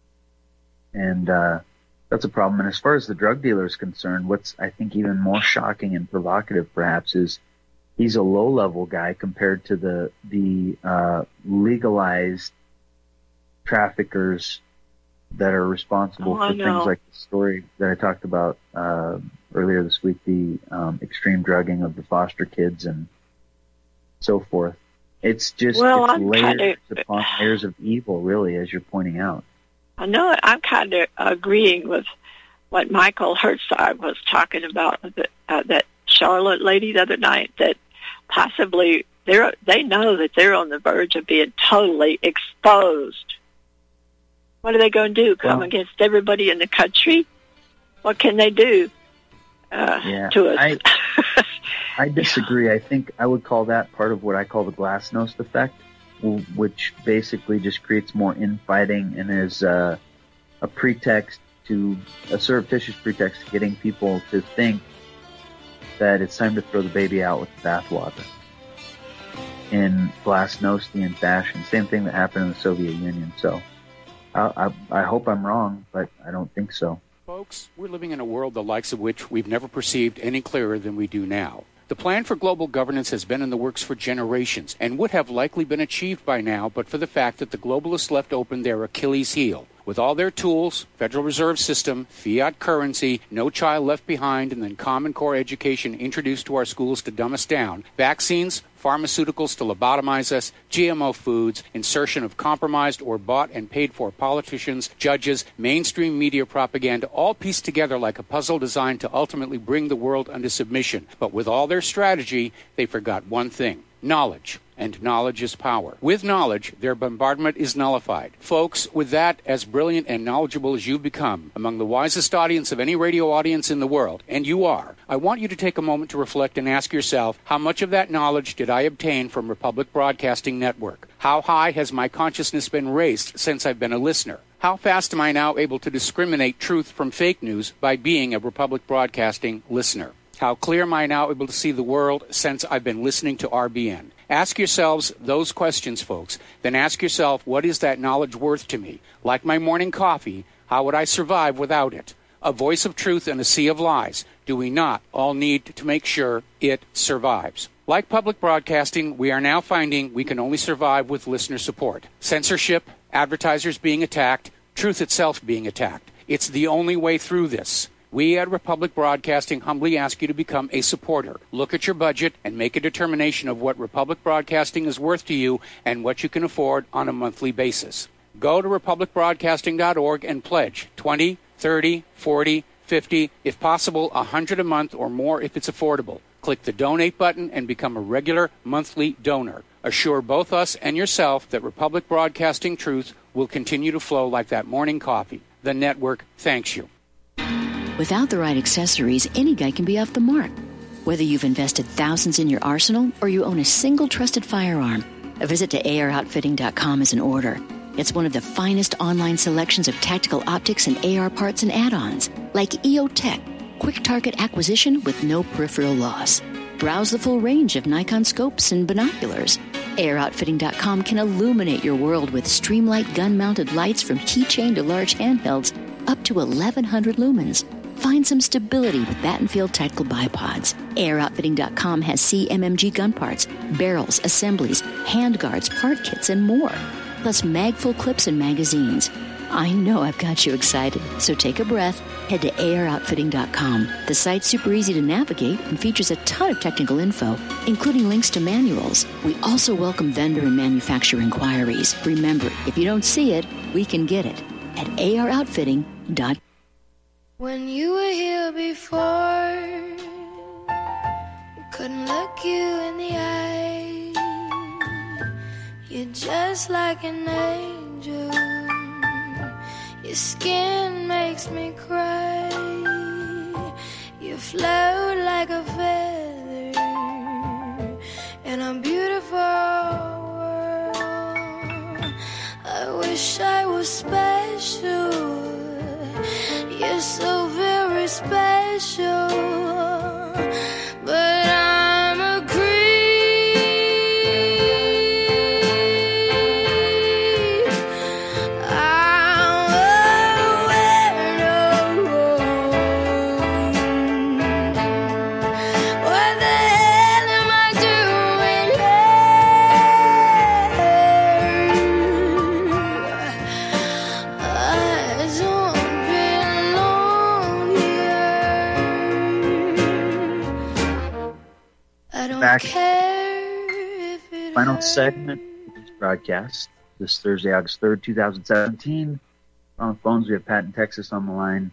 and uh, that's a problem. And as far as the drug dealer is concerned, what's I think even more shocking and provocative perhaps is he's a low-level guy compared to the the uh, legalized traffickers that are responsible oh, for things like the story that I talked about uh, earlier this week, the um, extreme drugging of the foster kids and so forth. It's just well, it's I'm layers kinda, upon layers of evil, really, as you're pointing out. I know it. I'm kind of agreeing with what Michael Herzog was talking about, the, uh, that Charlotte lady the other night, that possibly they're, they know that they're on the verge of being totally exposed. What are they going to do? Come well, against everybody in the country? What can they do uh, yeah, to us? I, I disagree. I think I would call that part of what I call the glasnost effect, which basically just creates more infighting and is uh, a pretext to, a surreptitious pretext to getting people to think that it's time to throw the baby out with the bathwater. In glasnostian fashion, same thing that happened in the Soviet Union. So I, I, I hope I'm wrong, but I don't think so. Folks, we're living in a world the likes of which we've never perceived any clearer than we do now. The plan for global governance has been in the works for generations and would have likely been achieved by now but for the fact that the globalists left open their Achilles heel. With all their tools, Federal Reserve System, fiat currency, no child left behind, and then Common Core education introduced to our schools to dumb us down, vaccines, pharmaceuticals to lobotomize us, G M O foods, insertion of compromised or bought and paid for politicians, judges, mainstream media propaganda, all pieced together like a puzzle designed to ultimately bring the world under submission. But with all their strategy, they forgot one thing: knowledge. And knowledge is power. With knowledge, their bombardment is nullified. Folks, with that, as brilliant and knowledgeable as you've become, among the wisest audience of any radio audience in the world, and you are, I want you to take a moment to reflect and ask yourself, how much of that knowledge did I obtain from Republic Broadcasting Network? How high has my consciousness been raised since I've been a listener? How fast am I now able to discriminate truth from fake news by being a Republic Broadcasting listener? How clear am I now able to see the world since I've been listening to R B N? Ask yourselves those questions, folks. Then ask yourself, what is that knowledge worth to me? Like my morning coffee, how would I survive without it? A voice of truth in a sea of lies. Do we not all need to make sure it survives? Like public broadcasting, we are now finding we can only survive with listener support. Censorship, advertisers being attacked, truth itself being attacked. It's the only way through this. We at Republic Broadcasting humbly ask you to become a supporter. Look at your budget and make a determination of what Republic Broadcasting is worth to you and what you can afford on a monthly basis. Go to republic broadcasting dot org and pledge twenty, thirty, forty, fifty, if possible one hundred a month or more if it's affordable. Click the donate button and become a regular monthly donor. Assure both us and yourself that Republic Broadcasting truth will continue to flow like that morning coffee. The network thanks you. Without the right accessories, any guy can be off the mark. Whether you've invested thousands in your arsenal or you own a single trusted firearm, a visit to A R outfitting dot com is in order. It's one of the finest online selections of tactical optics and A R parts and add-ons, like E O Tech, quick target acquisition with no peripheral loss. Browse the full range of Nikon scopes and binoculars. A R outfitting dot com can illuminate your world with Streamlight gun-mounted lights from keychain to large handhelds up to eleven hundred lumens. Find some stability with Battenfield Tactical Bipods. A R outfitting dot com has C M M G gun parts, barrels, assemblies, handguards, part kits, and more. Plus mag-full clips and magazines. I know I've got you excited, so take a breath. Head to A R outfitting dot com. The site's super easy to navigate and features a ton of technical info, including links to manuals. We also welcome vendor and manufacturer inquiries. Remember, if you don't see it, we can get it at A R outfitting dot com. When you were here before, couldn't look you in the eye. You're just like an angel. Your skin makes me cry. You float like a feather in a beautiful world. I wish I was special. You're so very special, but I'm a creep. I'm a weirdo. What the hell am I doing here? I don't Back. Final segment of this broadcast this Thursday, August third, twenty seventeen. On the phones, we have Pat in Texas on the line.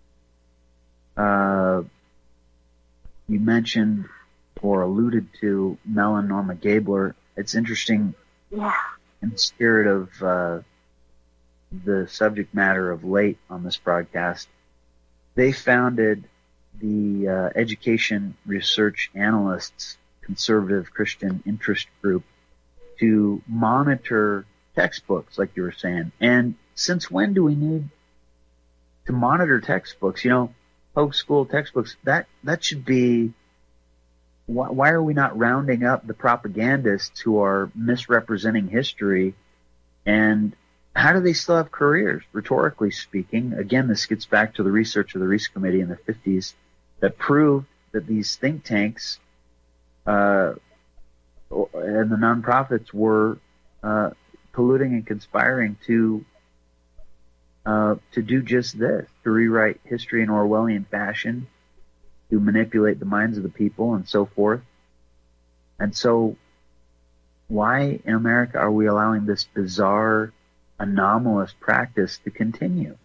Uh, you mentioned or alluded to Mel and Norma Gabler. It's interesting, yeah, in the spirit of uh, the subject matter of late on this broadcast. They founded the uh, Education Research Analysts Conservative Christian Interest Group to monitor textbooks, like you were saying. And since when do we need to monitor textbooks? You know, public school textbooks, that, that should be, why, why are we not rounding up the propagandists who are misrepresenting history? And how do they still have careers, rhetorically speaking? Again, this gets back to the research of the Reese Committee in the fifties that proved that these think tanks uh, and the nonprofits were uh, colluding and conspiring to uh, to do just this, to rewrite history in Orwellian fashion, to manipulate the minds of the people and so forth. And so why in America are we allowing this bizarre, anomalous practice to continue?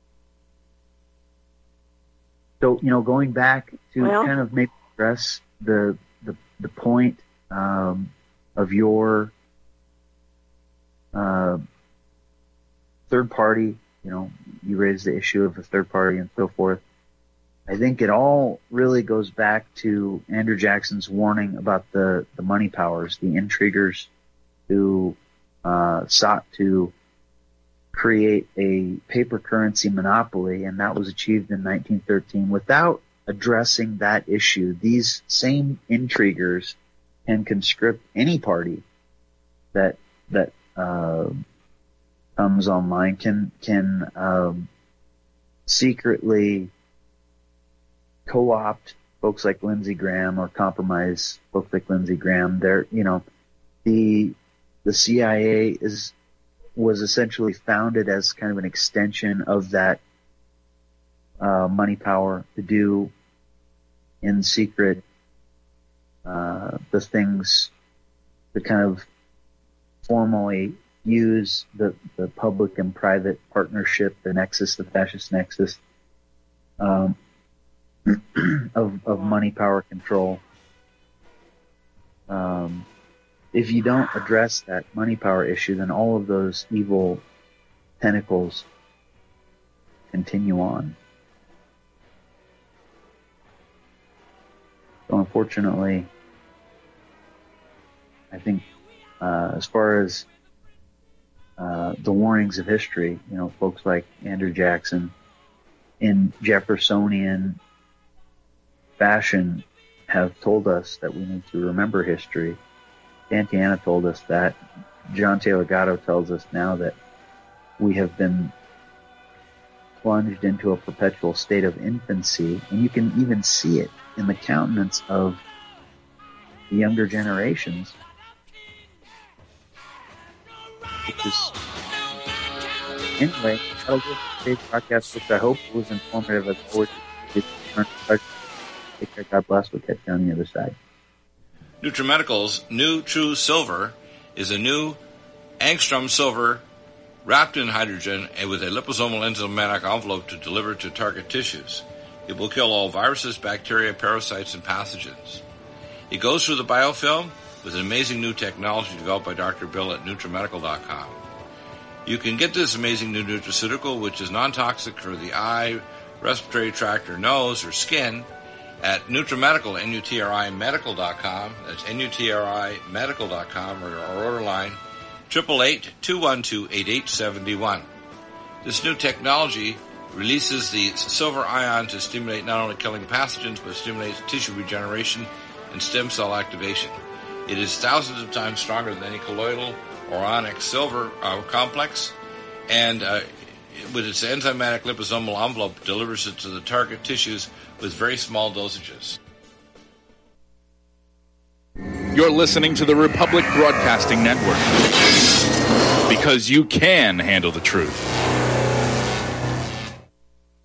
So, you know, going back to well, kind of maybe address the the, the point um, of your uh, third party, you know, you raised the issue of the third party and so forth. I think it all really goes back to Andrew Jackson's warning about the, the money powers, the intriguers who uh, sought to create a paper currency monopoly, and that was achieved in nineteen thirteen. Without addressing that issue, these same intriguers can conscript any party that that uh, comes online, can can um, secretly co-opt folks like Lindsey Graham or compromise folks like Lindsey Graham. They're, you know, the the C I A is was essentially founded as kind of an extension of that uh, money power to do in secret uh, the things to kind of formally use the, the public and private partnership, the nexus, the fascist nexus um, of, of money power control. Um, If you don't address that money power issue, then all of those evil tentacles continue on. So unfortunately, I think uh, as far as uh, the warnings of history, you know, folks like Andrew Jackson in Jeffersonian fashion have told us that we need to remember history. Santayana told us that. John Taylor Gatto tells us now that we have been plunged into a perpetual state of infancy, and you can even see it in the countenance of the younger generations. Which is, anyway, that'll do it for today's podcast, which I hope was informative as always. Take care, God bless. We'll catch you on the other side. NutriMedical's new True Silver is a new angstrom silver wrapped in hydrogen and with a liposomal enzymatic envelope to deliver to target tissues. It will kill all viruses, bacteria, parasites, and pathogens. It goes through the biofilm with an amazing new technology developed by Doctor Bill at Nutrimedical dot com. You can get this amazing new nutraceutical, which is non-toxic for the eye, respiratory tract, or nose, or skin, at NutriMedical, N U T R I Medical dot com. That's N U T R I Medical dot com, or our order line, eight eight eight, two one two, eight eight seven one. This new technology releases the silver ion to stimulate not only killing pathogens, but stimulates tissue regeneration and stem cell activation. It is thousands of times stronger than any colloidal or onyx silver uh, complex, and uh, with its enzymatic liposomal envelope, delivers it to the target tissues with very small dosages. You're listening to the Republic Broadcasting Network, because you can handle the truth.